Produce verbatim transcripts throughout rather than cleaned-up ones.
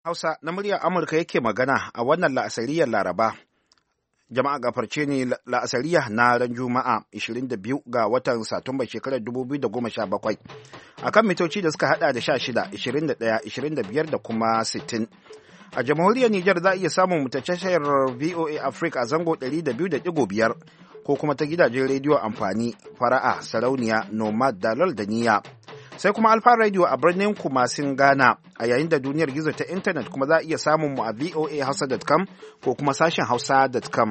Hausa na muryar Amurka yake magana a wannan la'asariyar Laraba. Jama'a gafarce ne la'asariya na ran Juma'a ishirin da biyu ga watan Satumba shekarar dubu biyu da goma sha bakwai. A kan mitoci da suka hada da sha shida, ishirin da ɗaya, ishirin da biyar da kuma sittin. A jamhuriyar Nijar za a iya samun mu ta tashar V O A Africa a zango ɗari da biyu da ɗigo biyar ko kuma ta gidajen rediyo amfani fara'a, sarauniya, nomad, dalol da niyya. Sai kuma Alfa Radio a birnin Kumasin Ghana a yayin da duniyar gizo ta intanet kuma za a iya samun mu a v o a hausa dot com ko kuma sashen hausa dot com.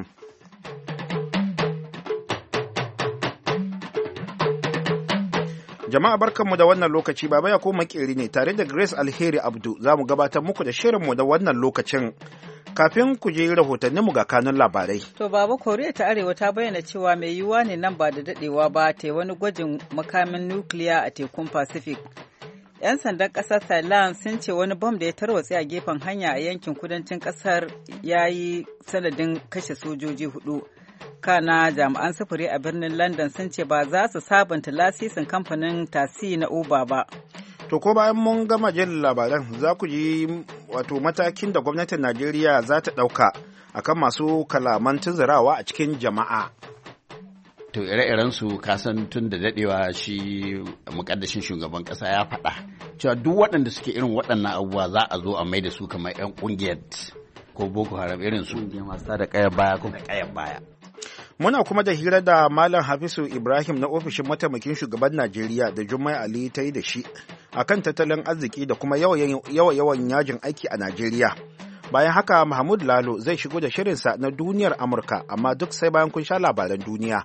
Jama'a barkanmu da wannan lokaci, Baba ya koma makeri ne tare da Grace Alheri Abdu za mu gabatar muku da shirinmu da wannan lokacin. Kafin ku je rahotanninmu ga kanun labarai. To Baba, Koriya ta Arewa ta bayyana cewa mai yiwuwa ne nan ba da dadewa ba ta wani gwajin makamin nukiliya a tekun Pacific. 'Yan sandan ƙasar Thailand sun ce wani bom da ya tarwatse a gefen hanya a yankin kudancin ƙasar ya yi sanadin kashe sojoji hudu. Kana jami'an sufuri a birnin London sun ce ba za su sabunta lasisin kamfanin tasi na Uber ba. To ko bayan mun gama jin labaran za ku ji wato matakin da gwamnatin Najeriya za ta ɗauka akan masu kalaman tunzurawa a cikin jama'a. To ire-iren su kasan tun da dadewa shi mukaddashin shugaban kasa ya faɗa cewa duk waɗanda suke irin waɗannan abubuwa za a zo a mai da su kamar 'yan ƙungiyar ko Boko Haram irin su masu da ƙayar baya ko ƙayar baya. Muna kuma da hira da Malam Hafisu Ibrahim na ofishin mataimakin shugaban Najeriya da Jummai Ali ta yi da shi akan tattalin arziki da kuma yawa-yawan yajin aiki a Najeriya. Bayan haka Mahmud Lalo zai shigo da shirinsa na duniyar Amurka, amma duk sai bayan kun sha labaran duniya.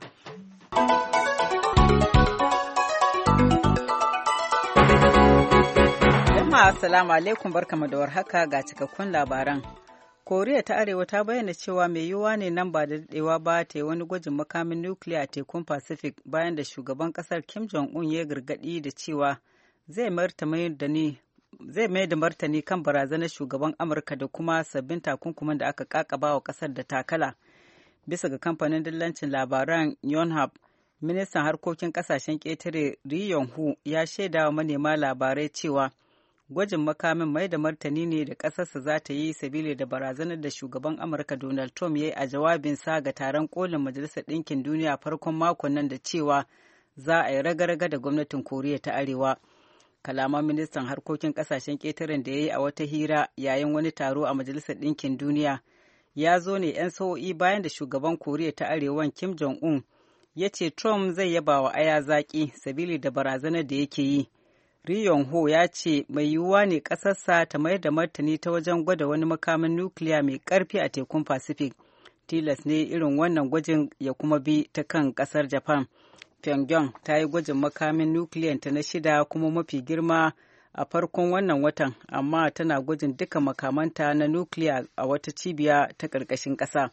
Jama'a assalamu alaikum, barkamu da warhaka ga cikakkun labaran. Koriya ta Arewa ta bayyana cewa mai yiwuwa ne nan ba da daɗewa ba ta yi wani gwajin makamin nukiliya a tekun Pacific bayan da shugaban ƙasar Kim Jong-un ya gargaɗi da cewa zai mai da martani kan barazanar shugaban Amurka da kuma sabbin takunkuman da aka kakaba wa ƙasar da takala. Bisa ga kamfanin dillancin labaran Yonhap, ministan harkokin ƙasashen ƙetare Ri Yong Hu ya shaida wa manema labarai cewa gwajin makamin mai da martani ne da ƙasarsa za ta yi sabili da barazanar da shugaban Amurka Donald Trump ya yi a jawabinsa ga taron kolin Majalisar Ɗinkin Duniya farkon makon nan da cewa za a yi raga-raga da gwamnatin Koriya ta Arewa. Kalaman ministan harkokin ƙasashen ƙetaren da ya yi a wata hira yayin wani taro a Majalisar Ɗinkin Duniya ya zo ne 'yan sa'o'i bayan da shugaban Koriya ta Arewan Kim Jong-un ya ce Trump zai yaba wa aya zaƙi sabili da barazanar da yake yi. Ri Yong Ho ya ce mai yiwuwa ne ƙasarsa ta mayar da martani ta wajen gwada wani makamin nukiliya mai ƙarfi a tekun Pacific. Tilas ne irin wannan gwajin ya kuma bi ta kan ƙasar Japan. Pyongyang ta yi gwajin makamin nukiliyanta na shida kuma mafi girma a farkon wannan watan, amma tana gwajin duka makamanta na nukiliya a wata cibiya ta ƙarƙashin ƙasa.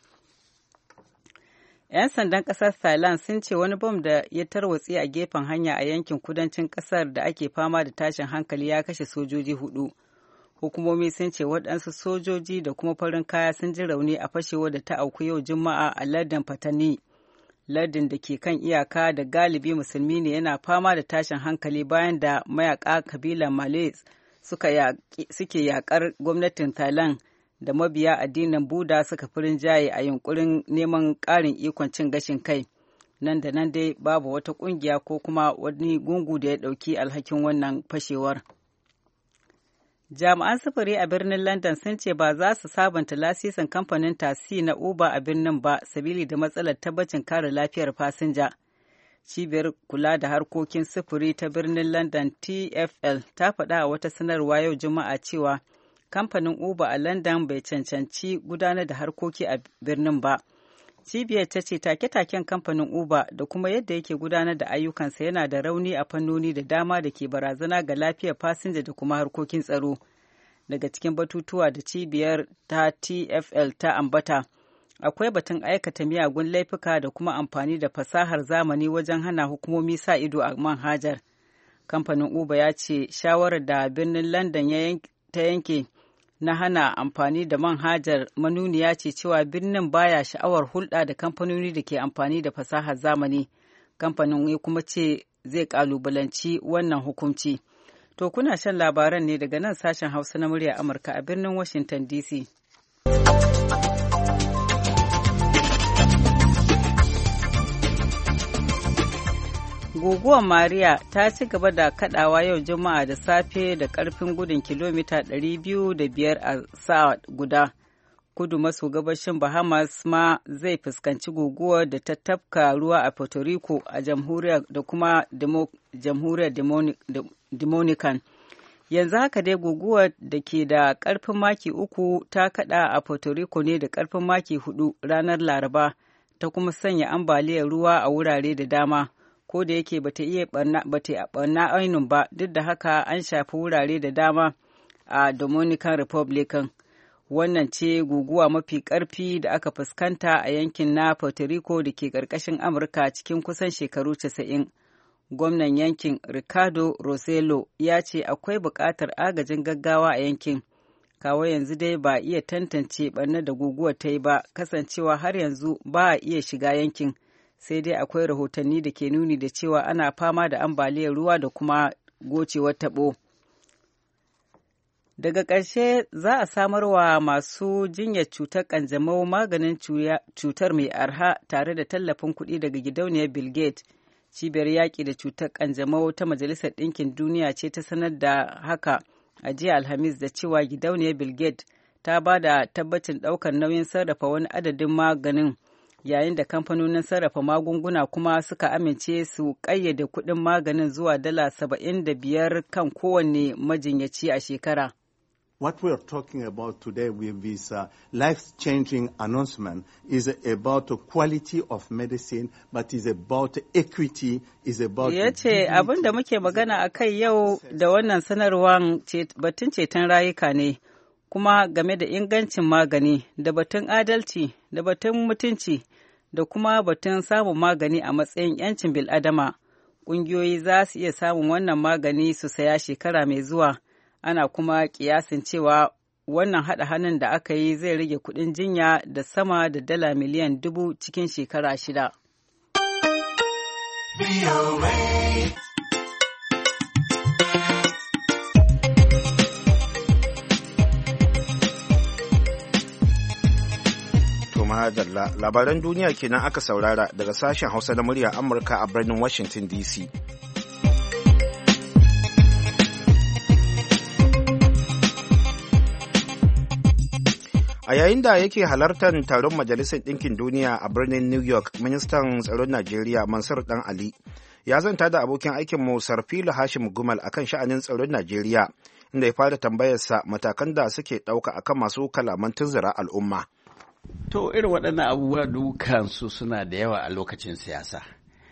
'Yan sandan ƙasar Thailand sun ce wani bom da ya tarwatse a gefen hanya a yankin kudancin ƙasar da ake fama da tashin hankali ya kashe sojoji hudu. Hukumomi sun ce waɗansu sojoji da kuma farin kaya sun ji rauni a fashewa da ta auku yau Juma'a a lardin Patani. Lardin da ke kan iyaka da galibi musulmi ne yana fama da tashin hankali bayan da mayaka kabilar Malay suke yakar gwamnatin Thailand da mabiya addinin Buda suka firin jaye a yunkurin neman ƙarin ikon cin gashin kai. Nan da nan dai babu wata ƙungiya ko kuma wani gungu da ya ɗauki alhakin wannan fashewar. Jami'an sufuri a birnin London sun ce ba za su sabunta lasisin kamfanin tasi na Uber a birnin ba, sabili da matsalar tabbacin kare lafiyar fasinja. Cibiyar kula da harkokin sufuri ta birnin London T F L ta faɗa a wata sanarwa yau Juma'a cewa kamfanin Uber a London bai cancanci gudanar da harkoki a birnin ba. Cibiyar ta ce take-taken kamfanin Uber da kuma yadda yake gudanar da ayyukansa yana da rauni a fannoni da dama da ke barazana ga lafiyar fasinja da kuma harkokin tsaro. Daga cikin batutuwa da cibiyar ta T F L ta ambata, akwai batun aikata miyagun laifuka da kuma amfani da fasahar zamani wajen hana hukumomi sa ido a manhajar. Kamfanin Uber ya ce shawarar da birnin London ta yanke na hana amfani da manhajar manuniya ce cewa birnin baya sha'awar hulɗa da kamfanoni da ke amfani da fasahar zamani. Kamfanin ya kuma ce zai kalubalanci wannan hukunci. To kuna shan labaran ne daga nan sashen Hausa na murya Amurka a birnin Washington D C. Guguwar Maria ta ci gaba da kadawa yau Juma'a da safe da karfin gudun kilomita ɗari biyu da biyar a sa'a guda. Kudu maso gabashin Bahamas ma zai fuskanci guguwar da ta tafka ruwa a Puerto Rico a jamhuriyar da kuma jamhuriyar Dominican. Yanzu haka dai guguwar da ke da karfin maki uku ta kada a Puerto Rico ne da karfin maki hudu ranar Laraba, ta kuma sanya ambaliyar ruwa a wurare da dama. Ko da yake bata iya barna ainun ba, duk da haka an shafi wurare da dama a Dominican Republican. Wannan ce guguwa mafi ƙarfi da aka fuskanta a yankin na Puerto Rico da ke ƙarƙashin Amurka cikin kusan shekaru casa'in. Gwamnan yankin Ricardo Rossello ya ce akwai buƙatar agajin gaggawa a yankin. Kawo yanzu dai ba iya tantance ɓarnar da guguwar ta yi ba, kasancewa har yanzu ba a iya shiga yankin. Sai dai akwai rahotanni da ke nuni da cewa ana fama da ambaliyar ruwa da kuma gocewar taɓo. Daga ƙarshe za a samar wa masu jinyar cutar ƙanjamau maganin cutar mai arha tare da tallafin kuɗi daga gidauniyar Bill Gates. Cibiyar yaƙi da cutar ƙanjamau ta Majalisar Ɗinkin Duniya ce ta sanar da haka a jiya Alhamis da cewa gidauniyar Bill Gates ta ba da tabbacin ɗaukar nauyin sarrafa wani adadin maganin, yayin da kamfanonin sarrafa magunguna kuma suka amince su ƙayyade kuɗin maganin zuwa dala saba'in da biyar kan kowanne majinyaci a shekara. What we are talking about today with this uh, life-changing announcement is about the quality of medicine, but is about equity, is about... Ya ce abin da muke magana a kai yau da wannan sanarwar batun ceton rayuka ne, kuma game da ingancin magani, da batun adalci, da batun mutunci, da kuma batun samun magani a matsayin 'yancin bil'adama. Ƙungiyoyi za su iya samun wannan magani su saya shekara mai zuwa. Ana kuma kiyasin cewa wannan haɗa hannun da aka yi zai rage kuɗin jinya da sama da dala miliyan dubu cikin shekara shida. Madalla labaran duniya kenan aka saurara daga sashen Hausa na murya Amurka a birnin Washington D C. A yayin da yake halartar taron Majalisar Ɗinkin Duniya a birnin New York, ministan tsaron Najeriya Mansur Dan Ali ya zanta da abokin aikinmu Sarfilu Hashim Gumal akan sha'anin tsaron Najeriya, inda ya fara tambayarsa matakan da suke ɗauka akan masu kalaman tunzura al'umma. To irin waɗannan abubuwa dukansu suna da yawa a lokacin siyasa.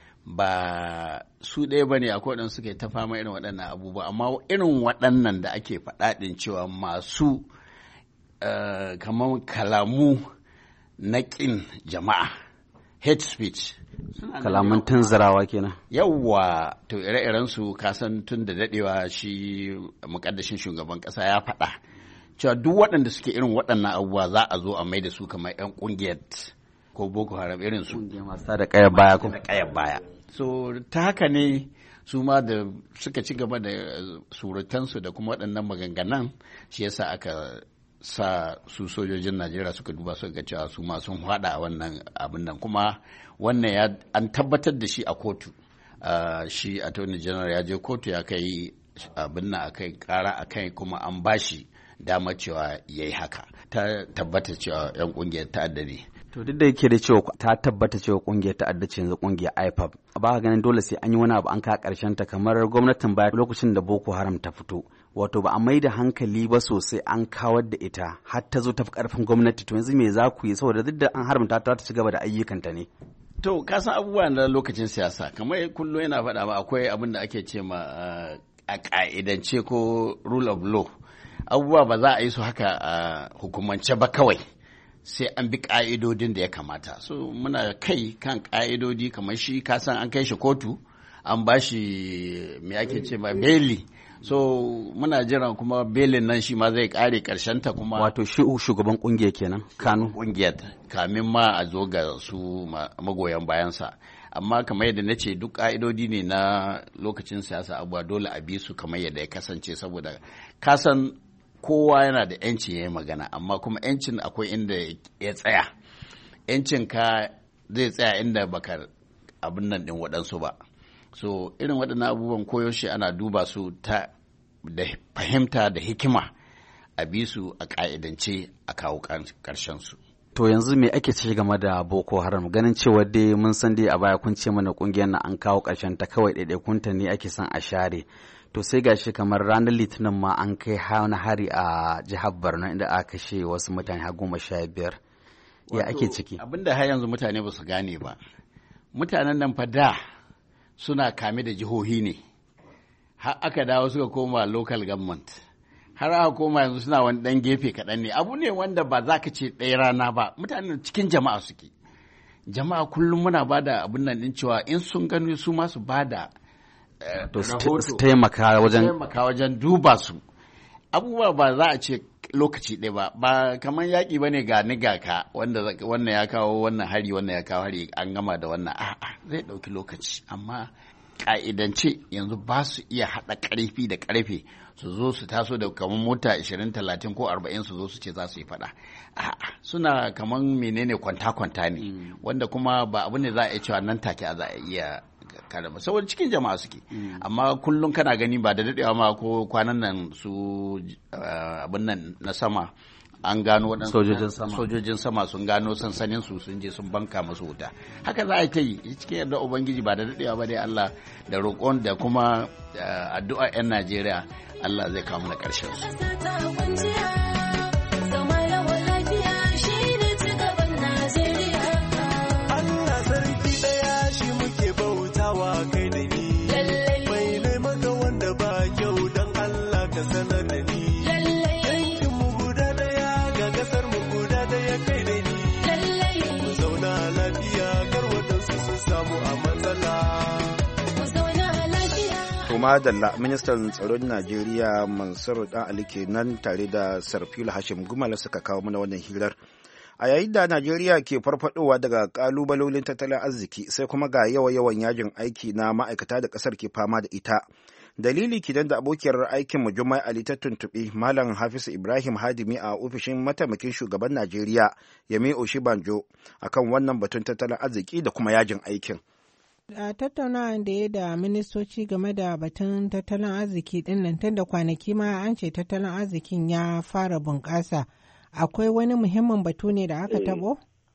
Ba su ɗaya ba ne akwai waɗanda suke ta fama irin waɗannan abubuwa, amma irin waɗannan da ake faɗaɗin cewa masu uh, kamar kalamu na ƙin jama'a, hate speech. Kalaman tunzurawa kenan. Yawwa, to ire-irensu kasan tun da daɗewa shi muƙaddashin shugaban ƙasa ya faɗa. Cewa duk waɗanda suke irin waɗannan abubuwa za a zo a mai da su kamar 'yan ƙungiyar ko Boko Haram irin su. Masu da ƙayar baya ko? Da ƙayar baya. So ta haka ne su ma da suka ci gaba da surutansu da kuma waɗannan maganganan, shi yasa aka sa su sojojin Najeriya suka duba su ga cewa su ma sun haɗa a wannan abin nan, kuma wannan ya an tabbatar da shi a kotu. Uh, shi Attorney General ya je kotu ya kai abin nan akai ƙara akai kuma an bashi dama cewa ya yi haka, ta tabbata cewa 'yan kungiyar ta'adda ne. To duk da yake da cewa ta tabbata cewa kungiyar ta'adda ce yanzu kungiyar I P A B, ba ka ganin dole sai an yi wani abu an ka karshen ta, kamar gwamnatin baya lokacin da Boko Haram ta fito, wato ba a mai da hankali ba sosai an kawar da ita har ta zo ta fi karfin gwamnati. To yanzu me za ku yi, saboda duk da an haramta ta ta ci gaba da ayyukanta ne? To ka san abubuwa na lokacin siyasa, kamar kullum yana faɗa ba, akwai abin da ake ce ma a ƙa'idance ko rule of law. Abubuwa ba za a yi su haka a hukumance ba kawai, sai an bi ƙa'idodin da ya kamata. So muna kai kan ƙa'idodi, kamar shi kasan an kai shi kotu an ba shi me ake ce ma beli. So muna jiran kuma belin nan shi ma zai ƙare ta kuma. Wato shi shugaban ƙungiyar kenan, Kanu? Ƙungiyar kamin ma a zo ga su magoyan bayansa. amma kamar yadda na ce duk ƙa'idodi ne na lokacin siyasa abuwa dole a bi su kamar yadda ya kasance, saboda kasan kowa yana da yanci ya yi magana, amma kuma yancin akwai inda ya tsaya. Yancin ka zai tsaya inda baka abin nan ɗin waɗansu ba. So irin waɗannan abubuwan koyaushe ana duba su ta da fahimta da hikima, a bi su a ƙa'idance a kawo ƙarshen su. To yanzu me ake ce game da Boko Haram, ganin cewa dai mun san dai a baya kun ce mana kungiyar na an kawo ƙarshen ta, kawai ɗaiɗaikunta ne ake son a share. To sai gashi kamar ranar Litinin ma an kai wani hari a jihar Borno inda aka kashe wasu mutane har goma sha biyar. Ya ake ciki? Abinda har yanzu mutane ba su gane ba. Mutanen nan fa da suna kame da jihohi ne. Har aka dawo suka koma local government. Har aka koma yanzu suna wani ɗan gefe kaɗan ne. Abu ne wanda ba za ka ce ɗaya rana ba. Mutanen cikin jama'a suke. Jama'a kullum muna ba da abin nan ɗin cewa in sun gani su ma su ba da rahoto. Su taimaka wajen duba su. Abubuwa ba za a ce lokaci ɗaya ba. Ba kamar yaƙi ba ne ga ni ga ka, wanda wannan ya kawo wannan hari, wannan ya kawo hari, an gama da wannan. A'a, zai ɗauki lokaci. Amma ƙa'idance yanzu ba su iya haɗa ƙarfi da ƙarfe su zo su taso da kamar mota ashirin talatin ko arba'in su zo su ce za su yi faɗa. A'a, suna kamar menene kwanta-kwanta ne, mm. wanda kuma ba abu ne za a iya cewa nan take za a iya kada ba, saboda cikin jama'a suke. mm. Amma kullum kana gani ba da daɗewa ma ko kwanan nan su uh, abin nan na sama an gano waɗansu sojojin sama sojojin sama sun gano sansanin su sun je sun banka masu wuta. Haka za a ta yi cikin yadda ubangiji ba da daɗewa ba dai Allah da roƙon da kuma addu'a 'yan Najeriya Allah zai kawo mana ƙarshen su. Allah sarki ɗaya shi muke bautawa kai da ni, mai nai maka wanda ba kyau don Allah ka sanar da ni. Madalla, ministan tsaron Najeriya Mansur Dan Ali kenan tare da Sarfil Hashim Gumal suka kawo mana wannan hirar. A yayin da Najeriya ke farfadowa daga kalubalolin tattalin arziki, sai kuma ga yawa-yawan yajin aiki na ma'aikata da kasar ke fama da ita. Dalili kidan da abokiyar aikin mu Jummai Ali ta tuntuɓi Malam Hafizu Ibrahim Hadimi a ofishin mataimakin shugaban Najeriya Yemi Oshibanjo akan wannan batun tattalin arziki da kuma yajin aikin. A tattaunawa da ya da ministoci game da batun tattalin arziki din nan, tun da kwanaki ma an ce tattalin arzikin ya fara bunƙasa, akwai wani muhimmin batu ne da aka tabo?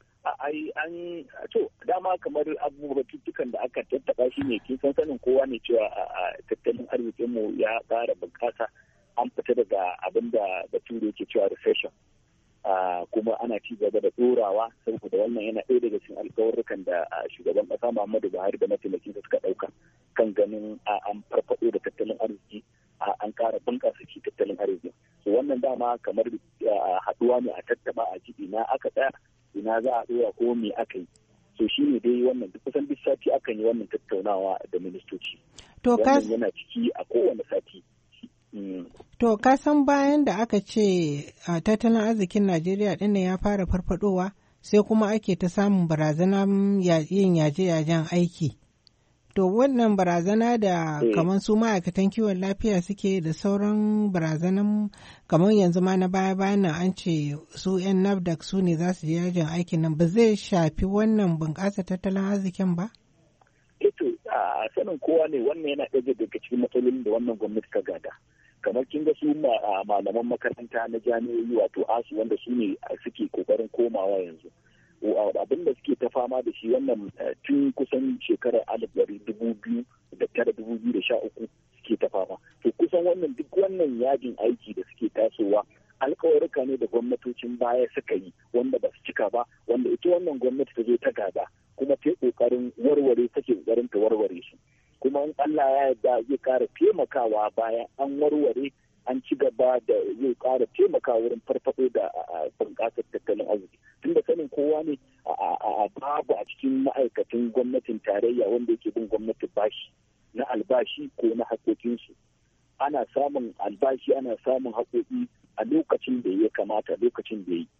ai an to dama kamar abubuwan tuttukan da aka tattaba shi ne kin san sanin kowa ne cewa a tattalin arzikin mu ya fara bunƙasa, an fita daga abin da bature yake cewa recession. Uh, kuma ana ci gaba da dorawa, saboda wannan yana ɗaya daga cikin alkawarrukan da uh, shugaban ƙasa Muhammadu Buhari da mataimakin suka ɗauka kan ganin uh, an farfaɗo da tattalin arziki, uh, an ƙara bunƙasa shi tattalin arziki. So wannan dama kamar uh, haɗuwa ne a tattaba a ji ina aka tsaya, ina za a ɗora ko me aka yi. So shi ne dai wannan duk kusan duk sati akan yi wannan tattaunawa da ministoci. To wannan yana ciki a kowane sati. Mm. To, ka san bayan da aka ce a tattalin arzikin Najeriya ɗin ya fara farfadowa, sai kuma ake ta samun barazana yin yaje-yajen aiki. To, wannan barazana da mm. kamar su ma'aikatan kiwon lafiya suke da sauran barazanan kamar yanzu ma na baya-bayan nan an ce su 'yan NAFDAC su ne za su je yajin aikin nan, ba zai shafi wannan bunƙasa tattalin arzikin ba? Ito, a sanin kowa ne wannan yana ɗaya daga cikin matsalolin da wannan gwamnati ka gada. Kamar kin ga su malaman makaranta na jami'o'i wato asu wanda su ne suke kokarin komawa yanzu. Abin da suke ta fama da shi wannan tun kusan shekarar alif dari dubu biyu da tara dubu biyu da sha uku suke ta fama. To kusan wannan duk wannan yajin aiki da suke tasowa alkawarruka ne da gwamnatocin baya suka yi wanda ba su cika ba, wanda ita wannan gwamnati ta zo ta gada kuma ta kokarin warware take kokarin ta warware su. Kuma in Allah ya yarda zai ƙara taimakawa bayan an warware, an ci gaba da zai ƙara taimakawa wurin farfaɗo da bunƙasar tattalin arziki. Tun da sanin kowa ne a babu a cikin ma'aikatan gwamnatin tarayya wanda yake bin gwamnati bashi na albashi ko na haƙoƙinsu. Ana samun albashi, ana samun haƙoƙi a lokacin da ya kamata, lokacin da ya yi.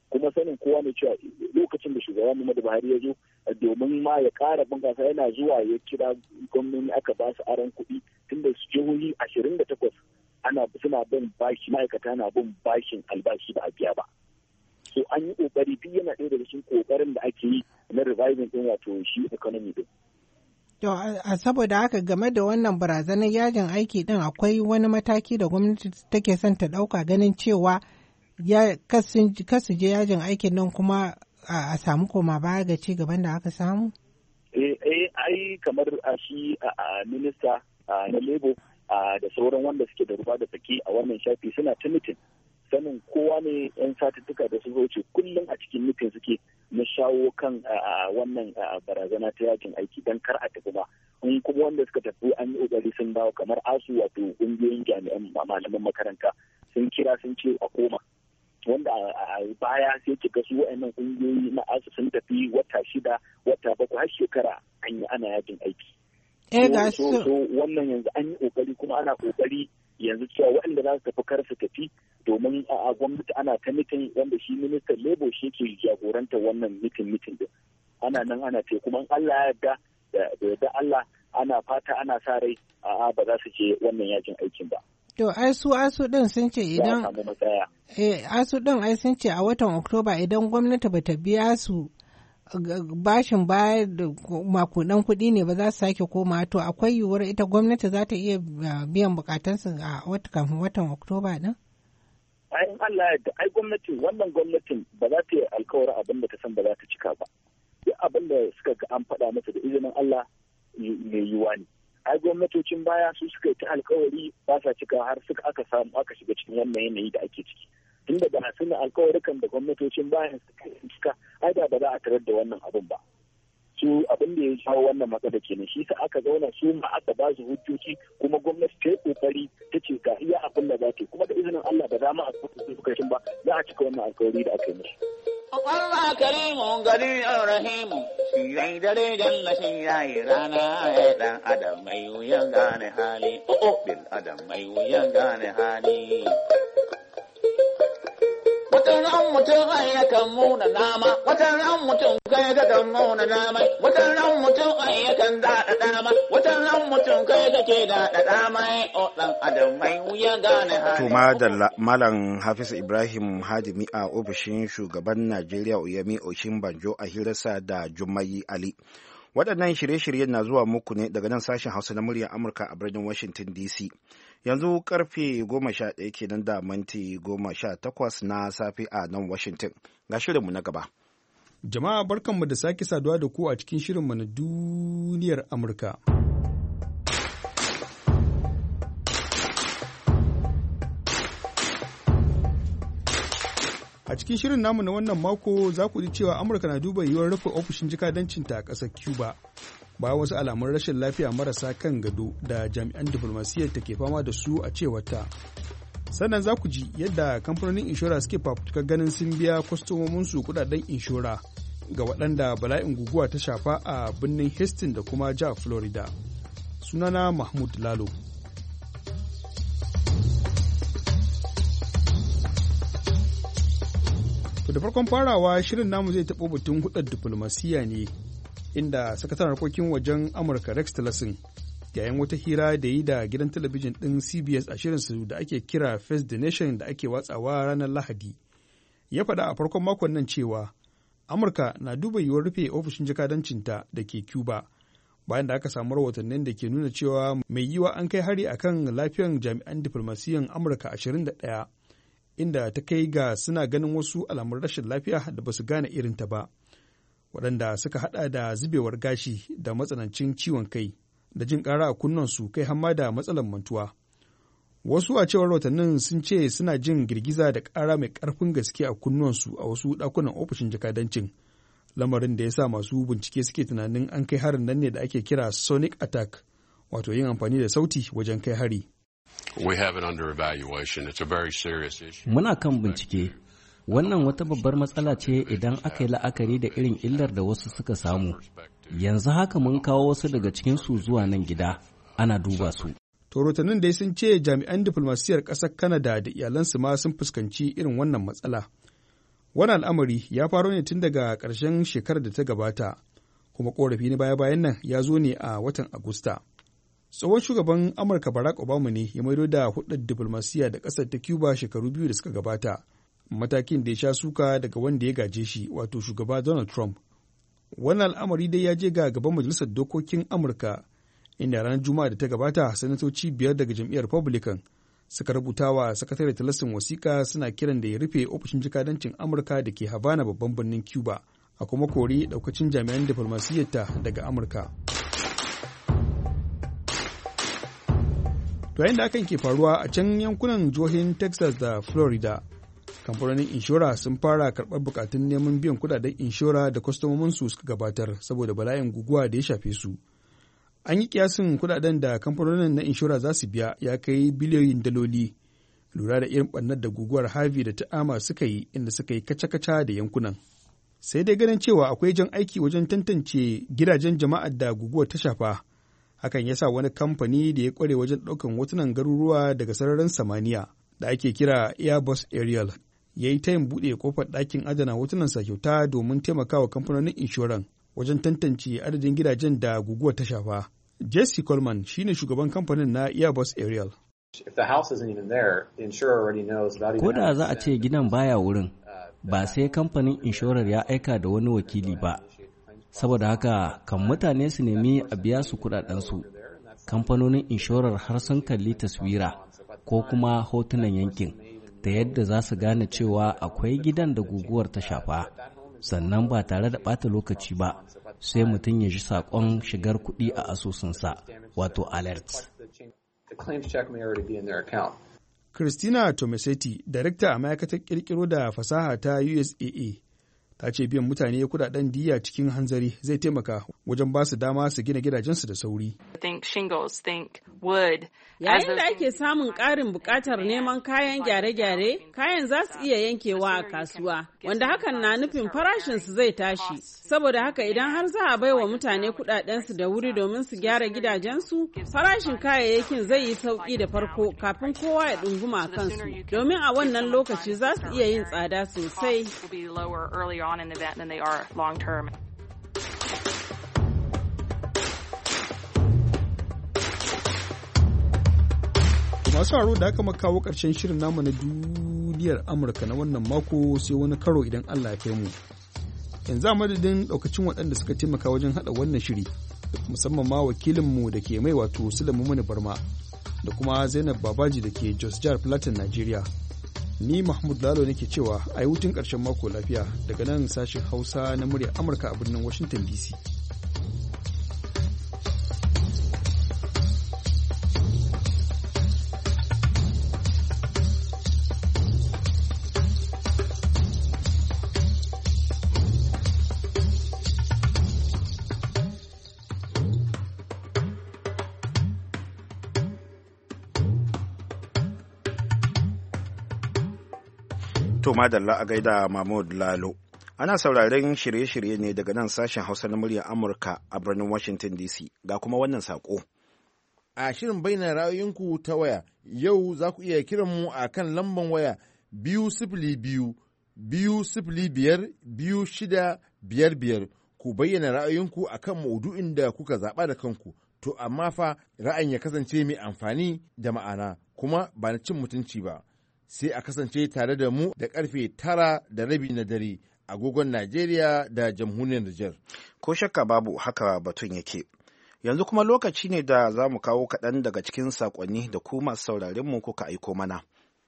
kuma sanin kowa ne cewa lokacin da shugaban Muhammadu Buhari ya zo domin ma ya ƙara bunƙasa yana zuwa ya kira gwamnati aka ba su aron kuɗi tunda su jihohi ashirin da takwas ana suna bin bashi ma'aikata na bin bashin albashi ba a biya ba. So an yi ƙoƙari duk yana ɗaya daga cikin ƙoƙarin da ake yi na reviving ɗin wato shi economy din. To a saboda haka game da wannan barazanar yajin aiki din akwai wani mataki da gwamnati take son ta ɗauka ganin cewa ya kasu je yajin aikin nan kuma a samu koma baya ga ci gaban da aka samu? Eh, eh ai kamar a shi a minista na Labour da sauran wanda suke da ruwa da tsaki a wannan shafi suna ta mitin. Sanin kowa ne yan satuttuka da su wuce kullum a cikin mitin suke na shawo kan wannan barazana ta yajin aiki don kar a tafi ba. In kuma wanda suka tafi an yi ƙoƙari sun dawo kamar asu wato ƙungiyoyin jami'an malaman makaranta sun kira sun ce a koma. Wanda a baya sai ki ga su wa'annan ƙungiyoyi na asu sun tafi wata shida wata bakwai har shekara an yi ana yajin aiki. Eh ga su wannan yanzu an yi ƙoƙari kuma ana ƙoƙari yanzu cewa waɗanda za su tafi kar su tafi domin a gwamnati ana ta mitin wanda shi ministan Labour shi ke jagorantar wannan mitin mitin din. Ana nan ana ce kuma Allah ya yarda da yarda Allah ana fata ana sa rai a ba za su je wannan yajin aikin ba. To ai su asu din sun ce idan eh asu din ai sun ce a watan Oktoba idan gwamnati bata biya su bashin baya da makudan kuɗi ne ba za su sake koma to akwai yiwuwar ita gwamnati za ta iya biyan bukatansu a wata kafin watan Oktoba din? Ai in Allah ya yarda ai gwamnati wannan gwamnatin ba za ta yi alkawarin abin da ta san ba za ta cika ba. Duk abin da suka ga an faɗa masa da izinin Allah mai yiwuwa ne. Ai gwamnatocin baya su suka yi ta alkawari ba sa cika har suka aka samu aka shiga cikin wannan yanayi da ake ciki. Tunda da suna alkawarikan da gwamnatocin bayan suka cika ai da ba za a tarar da wannan abin ba. Su abin da ya jawo wannan matsala kenan shi sa aka zauna su ma aka ba su hujjoji kuma gwamnati ta yi kokari ta ce ga iya abin da za ta kuma da izinin Allah ba za mu a kuma su ba za a cika wannan alkawari da aka yi musu. Allah karimu gari rahimu shi yayi dare janna shi yayi rana ya dan adam mai wuyan gane hali oh bil adam mai wuyan gane hali. Watan ran mutum ai yakan muna nama, watan ran mutum kai ga kan muna nama, watan ran mutum ai yakan daɗa dama, watan ran mutum kai ga ke daɗa dama, o dan adam mai wuya gane hali. To madalla Malam Hafiz Ibrahim Hadimi a ofishin shugaban Najeriya Oyemi Oshinbanjo a hirarsa da Jummai Ali. Waɗannan shirye-shiryen na zuwa muku ne daga nan sashen Hausa na muryar Amurka a birnin Washington D C. Yanzu karfe goma sha ɗaya kenan da minti goma sha takwas na safe a nan Washington. Ga shirinmu na gaba. Jama'a barkanmu da sake saduwa da ku a cikin shirinmu na duniyar Amurka. A cikin shirin namu na wannan mako za ku ji cewa Amurka na duba yiwuwar rufe ofishin jikadancinta a ƙasar Cuba. Ba wasu alamun rashin lafiya marasa kan gado da jami'an diflomasiyyar ta ke fama da su a cewarta. Sannan za ku ji yadda kamfanonin inshora suke fafutukar ganin sun biya kwastomominsu kudaden inshora ga waɗanda bala'in guguwa ta shafa a birnin Houston da kuma jihar Florida. Sunana Mahmud Lalo. da farkon farawa shirin namu zai taɓo batun hudar diflomasiyya ne inda sakataren harkokin wajen Amurka Rex Tillerson yayin wata hira da yi da gidan talabijin ɗin C B S a shirinsu da ake kira Face the Nation da ake watsawa ranar Lahadi ya faɗa a farkon makon nan cewa Amurka na duba yiwuwar rufe ofishin jakadancinta da ke Cuba bayan da aka samu rahotannin da ke nuna cewa mai yiwa an kai hari akan lafiyan jami'an diflomasiyyan Amurka ashirin da ɗaya inda ta kai ga suna ganin wasu alamun rashin lafiya da ba su gane irinta ba waɗanda suka haɗa da zubewar gashi da matsanancin ciwon kai da jin ƙara a kunnensu kai hamma da matsalar mantuwa. Wasu a cewar watannin sun ce suna jin girgiza da ƙara mai ƙarfin gaske a kunnuwansu a wasu ɗakunan ofishin jakadancin, lamarin da ya sa masu bincike suke tunanin an kai harin nan ne da ake kira sonic attack, wato yin amfani da sauti wajen kai hari. Muna kan bincike. Wannan wata babbar matsala ce idan aka yi la'akari da irin illar da wasu suka samu. Yanzu haka mun kawo wasu daga cikinsu zuwa nan gida, ana duba su. Torotannin dai sun ce jami'an diflomasiyyar ƙasar Canada da iyalansu ma sun fuskanci irin wannan matsala. Wannan al'amari ya faro ne tun daga ƙarshen shekarar da ta gabata, kuma ƙorafi na baya-bayan nan ya zo ne a watan Agusta. Tsohon shugaban Amurka Barack Obama ne ya maido da hudar diflomasiyya da ƙasar ta Cuba shekaru biyu da suka gabata, matakin da ya sha suka daga wanda ya gaje shi, wato shugaba Donald Trump. Wannan al'amari dai ya je ga gaban Majalisar Dokokin Amurka, inda ranar Juma'a da ta gabata sanatoci biyar daga jam'iyyar Republican suka rubuta wa sakatare Tillerson wasiƙa suna kiran da ya rufe ofishin jikadancin Amurka da ke Havana, babban birnin Cuba, a kuma kori daukacin jami'an diflomasiyyarta daga Amurka. To yayin da hakan ke faruwa a can yankunan jihohin Texas da Florida, kamfanonin inshora sun fara karɓar bukatun neman biyan kudaden inshora da kwastomominsu suka gabatar saboda bala'in guguwa da ya shafe su. An yi kiyasin kudaden da kamfanonin na inshora za su biya ya kai biliyoyin daloli, lura da irin ɓannar da guguwar Harvey da ta'ama suka yi, inda suka yi kaca-kaca da yankunan. Sai dai ganin cewa akwai jan aiki wajen tantance gidajen jama'ar da guguwar ta shafa, hakan ya sa wani kamfani da ya kware wajen ɗaukan hotunan garuruwa daga sararin samaniya da ake kira Airbus Aerial ya yi tayin buɗe kofar ɗakin adana hotunansa kyauta domin taimakawa kamfanonin inshoran wajen tantance adadin gidajen da guguwar ta shafa. Jesse Coleman shine shugaban kamfanin na Airbus Aerial. Ko da za a ce gidan baya wurin, ba sai kamfanin inshorar ya aika da wani wakili ba. Saboda haka kan mutane su nemi a biya su kudadensu, kamfanonin inshorar har sun kalli taswira ko kuma hotunan yankin da yadda za su gane cewa akwai gidan da guguwar ta shafa, sannan ba tare da ɓata lokaci ba sai mutum ya ji saƙon shigar kuɗi a asusunsa, wato alert. Christina Tomasetti, darekta a ma'aikatar ƙirƙiro da fasaha ta U S A A, ta ce biyan mutane kudaden diya cikin hanzari zai taimaka wajen ba su dama su gina gidajensu da sauri. Yayin da ake samun ƙarin buƙatar neman kayan gyare-gyare, kayan za su iya yankewa a kasuwa, wanda hakan na nufin farashinsu zai tashi. Saboda haka idan har za a bai wa mutane kudadensu da wuri domin su gyara gidajensu, farashin kayayyakin zai yi sauƙi da farko kafin kowa ya ɗunguma kansu, domin a wannan lokaci za su iya yin tsada sosai. on in the event than they are long term. Masu haro da aka makawo ƙarshen shirin namu na duniyar Amurka na wannan mako, sai wani karo idan Allah ya kai mu. Yanzu a madadin ɗaukacin waɗanda suka taimaka wajen haɗa wannan shiri, musamman ma wakilinmu da ke mai, wato Sulaimu Muni Barma, da kuma Zainab Babaji da ke Jos Jihar Plateau, Najeriya. Ni Mahmud Lalo nake cewa a yi hutun ƙarshen mako lafiya daga nan sashen Hausa na muryar Amurka a birnin Washington D C. To madalla a gaida Mahmud Lalo. Ana sauraren shirye-shirye ne daga nan sashen Hausa na muryar Amurka a birnin Washington D C. Ga kuma wannan saƙo. A shirin bayyana ra'ayoyinku ta waya, yau za ku iya kiran mu a kan lamban waya biyu sifili biyu, biyu sifili biyar, biyu shida biyar biyar. Ku bayyana ra'ayoyinku a kan maudu'in da kuka zaɓa da kanku. To amma fa ra'ayin ya kasance mai amfani da ma'ana, kuma ba na cin mutunci ba. Sai a kasance tare da mu da karfe tara da rabi na dare agogon Najeriya da jamhuriyar Nijar. Ko shakka babu haka batun yake. Yanzu kuma lokaci ne da za mu kawo kaɗan daga cikin saƙonni da ku masu sauraren mu kuka aiko mana.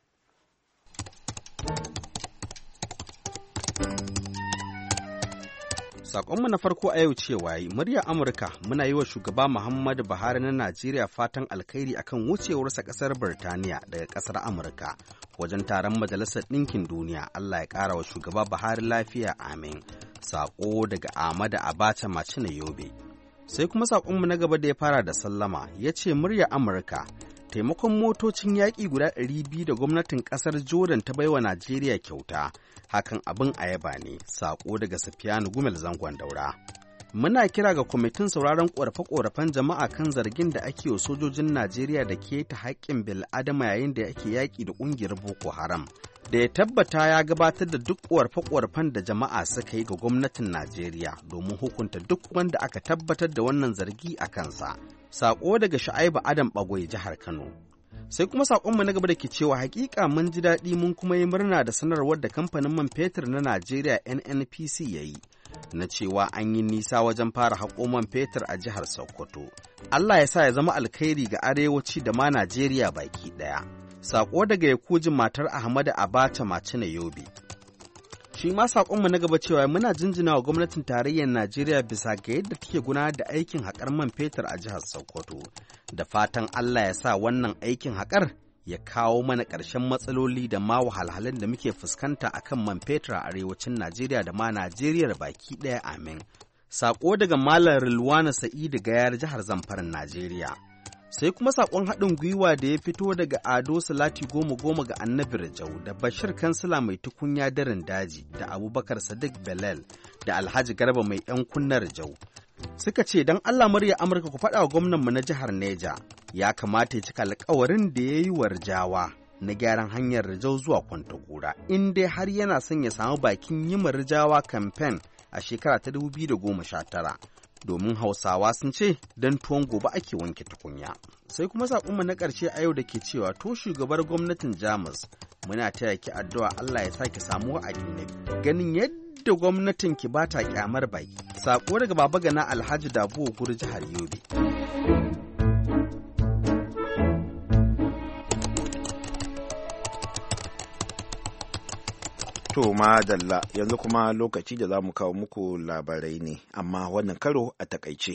Saƙonmu na farko a yau cewa yi muryar Amurka muna yi wa shugaba Muhammadu Buhari na Najeriya fatan alkhairi akan wucewarsa ƙasar Birtaniya daga ƙasar Amurka wajen taron Majalisar Ɗinkin Duniya. Allah ya ƙara wa shugaba Buhari lafiya, amin. Saƙo daga Ahmadu Abacha Macina Yobe. Sai kuma saƙonmu na gaba da ya fara da sallama ya ce muryar Amurka taimakon motocin yaƙi guda ɗari biyu da gwamnatin ƙasar Jordan ta baiwa Najeriya kyauta. Hakan abin ayaba ne, saƙo daga Safiyanu Gumel zangon daura. Muna kira ga kwamitin sauraron ƙorafe-ƙorafen jama'a kan zargin da ake wa sojojin Najeriya da ke ta haƙƙin bil'adama yayin da ake yaƙi da ƙungiyar Boko Haram da ya tabbata ya gabatar da duk ƙorafe-ƙorafen da jama'a suka yi ga gwamnatin Najeriya domin hukunta duk wanda aka tabbatar da wannan zargi a kansa. Saƙo daga Sha'aibu Adam Bagwai, jihar Kano. Sai kuma saƙonmu na gaba da ke cewa hakika mun ji daɗi mun kuma yi murna da sanarwar da kamfanin man fetur na Najeriya N N P C ya yi na cewa an yi nisa wajen fara haƙo man fetur a jihar Sokoto. Allah ya sa ya zama alkhairi ga arewaci da ma Najeriya baki ɗaya. Saƙo daga Yakujin matar Ahmadu Abacha Macina Yobe. Shi ma saƙonmu na gaba cewa muna jinjina wa gwamnatin tarayyar Najeriya bisa ga yadda take gudanar da aikin haƙar man fetur a jihar Sokoto. Da fatan Allah ya sa wannan aikin haƙar ya kawo mana ƙarshen matsaloli da ma wahalhalun da muke fuskanta akan man fetur a arewacin Najeriya da ma Najeriya baki ɗaya, amin. Saƙo daga Malam Rilwana Sa'idu Gayar, jihar Zamfaran, Najeriya. Sai kuma saƙon haɗin gwiwa da ya fito daga Ado Salati Goma Goma ga Annabi Rajau da Bashir Kansila mai tukunya daren daji da Abubakar Sadiq Belal da Alhaji Garba mai ‘yan kunnar Rajau. Suka ce don Allah murya Amurka ku faɗa wa gwamnanmu na jihar Neja ya kamata ya cika alƙawarin da ya yi wa Rijawa na gyaran hanyar Rijau zuwa Kwantagora, in dai har yana son ya samu bakin yi ma Rijawa kamfen a shekara ta dubu biyu da goma sha tara. Domin Hausawa sun ce don tuwon gobe ake wanke tukunya. Sai kuma saƙonmu na ƙarshe a yau da ke cewa to shugabar gwamnatin Jamus muna taya ki addu'a Allah ya sake samu wa'adi na biyu. Ganin yadda gwamnatin ki ba ta kyamar baki. Saƙo daga Baba Gana Alhaji Dabuwa Guri, jihar Yobe. To madalla, yanzu kuma lokaci da za mu kawo muku labarai ne, amma wannan karo a takaice.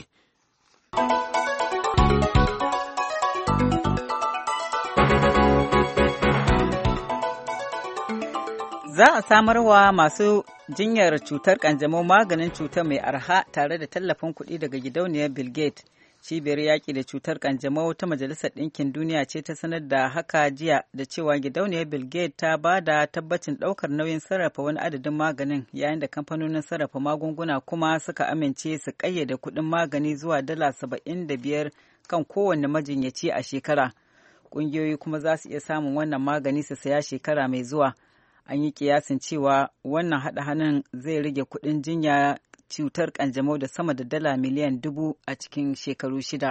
Za a samar wa masu jinyar cutar kanjamau maganin cutar mai arha tare da tallafin kuɗi daga gidauniyar Bill Gates. Cibiyar yaƙi da cutar kanjamau ta Majalisar Ɗinkin Duniya ce ta sanar da haka jiya da cewa gidauniyar Bill Gates ta ba da tabbacin ɗaukar nauyin sarrafa wani adadin maganin, yayin da kamfanonin sarrafa magunguna kuma suka amince su ƙayyade kuɗin magani zuwa dala saba'in da biyar kan kowanne majinyaci a shekara. Ƙungiyoyi kuma za su iya samun wannan magani su saya shekara mai zuwa. An yi kiyasin cewa wannan haɗa hannun zai rage kuɗin jinya cutar kanjamau da sama da dala miliyan dubu a cikin shekaru shida.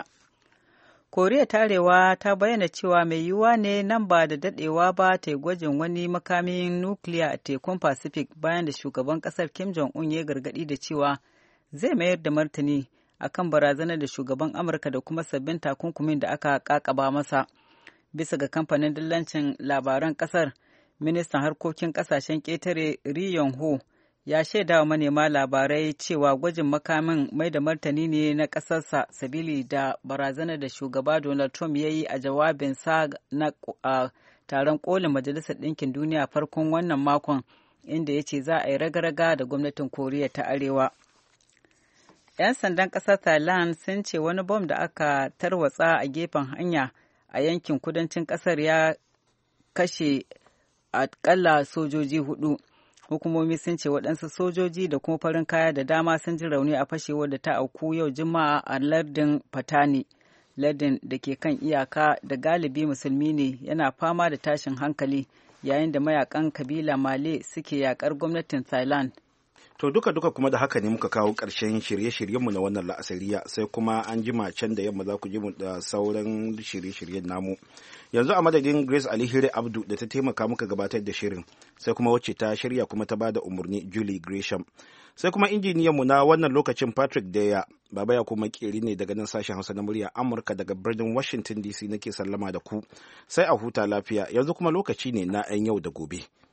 Koriya ta Arewa ta bayyana cewa mai yiwuwa ne nan ba da dadewa ba ta yi gwajin wani makamin nukiliya a tekun Pacific bayan da shugaban kasar Kim Jong-un ya gargadi da cewa zai mayar da martani akan barazanar da shugaban Amurka da kuma sabbin takunkumin da aka kakaba masa. Bisa ga kamfanin dillancin labaran kasar, ministan harkokin kasashen ƙetare Ri Yong Ho ya shaida wa manema labarai cewa gwajin makamin mai da martani ne na ƙasarsa sabili da barazanar da shugaba Donald Trump ya yi a jawabinsa na uh, taron kolin Majalisar Ɗinkin Duniya farkon wannan makon, inda ya ce za a yi raga-raga da gwamnatin Koriya ta Arewa. 'Yan sandan ƙasar Thailand sun ce wani bom da aka tarwatsa a gefen hanya a yankin kudancin ƙasar ya kashe akalla sojoji hudu. Hukumomi sun ce waɗansu sojoji da kuma farin kaya da dama sun ji rauni a fashewar da ta auku yau Juma'a a lardin Patani. Lardin da ke kan iyaka da galibi musulmi ne yana fama da tashin hankali yayin da mayakan kabila Male suke yakar gwamnatin Thailand. To duka duka kuma da haka ne muka kawo ƙarshen shirye-shiryenmu na wannan la'asariya, sai kuma an jima can da yamma za ku ji mu da sauran shirye-shiryen namu. Yanzu a madadin Grace Alihire Abdu da ta taimaka muka gabatar da shirin, sai kuma wacce ta shirya kuma ta bada umarni Julie Gresham. Sai kuma injiniyanmu na wannan lokacin Patrick Deya, baba ya kuma keri ne daga nan sashen Hausa na murya Amurka daga birnin Washington D C nake sallama da ku. Sai a huta lafiya. Yanzu kuma lokaci ne na 'yan yau da gobe.